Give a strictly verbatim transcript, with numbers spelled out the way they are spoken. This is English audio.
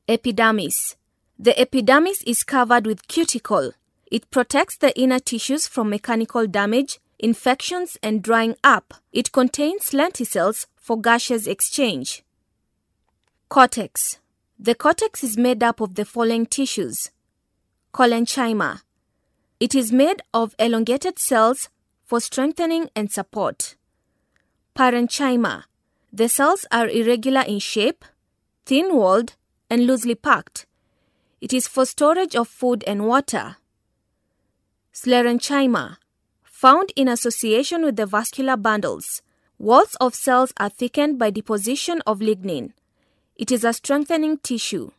Epidermis. The epidermis is covered with cuticle. It protects the inner tissues from mechanical damage, infections, and drying up. It contains lenticels for gaseous exchange. Cortex. The cortex is made up of the following tissues. Collenchyma. It is made of elongated cells for strengthening and support. Parenchyma. The cells are irregular in shape, thin-walled, and loosely packed. It is for storage of food and water. Sclerenchyma. Found in association with the vascular bundles. Walls of cells are thickened by deposition of lignin. It is a strengthening tissue.